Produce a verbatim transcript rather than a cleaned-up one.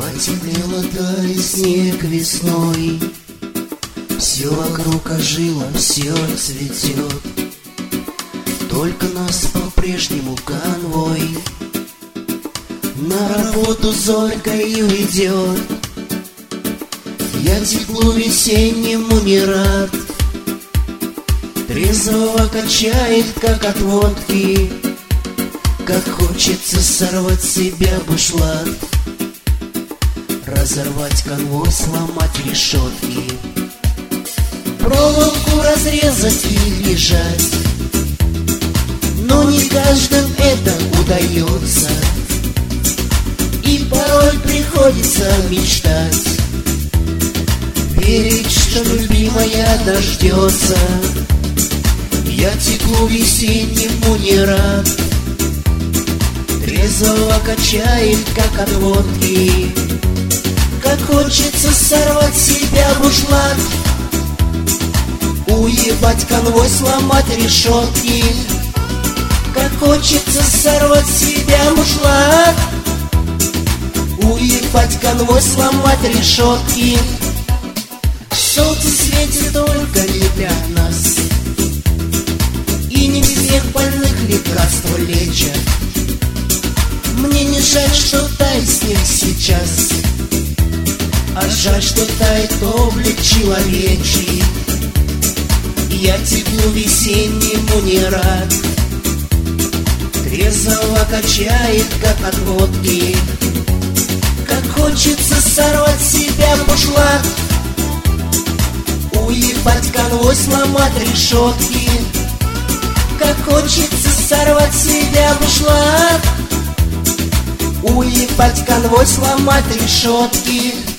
Потеплело, тает снег весной, все вокруг ожило, все цветет, только нас по-прежнему конвой на работу зорькою идет. Я теплу весеннему не рад, трезвого качает, как от водки, как хочется сорвать с себя бушлат, разорвать конвой, сломать решетки, проволоку разрезать и лежать. Но не каждым это удается, и порой приходится мечтать, верить, что любимая дождется. Я теплу весеннему не рад, трезвого качает, как от водки, как хочется сорвать с себя бушлат, уебать конвой, сломать решетки, как хочется сорвать с себя бушлат, уебать конвой, сломать решетки. Солнце светит только не для нас, и не всех больных лекарства лечат. Мне не жаль, что тает снег сейчас, а жаль, что тает облик человечий. Я теплу весеннему не рад, трезвого качает, как от водки, как хочется сорвать с себя бушлат, уебать конвой, сломать решетки, как хочется сорвать с себя бушлат, уебать конвой, сломать решетки.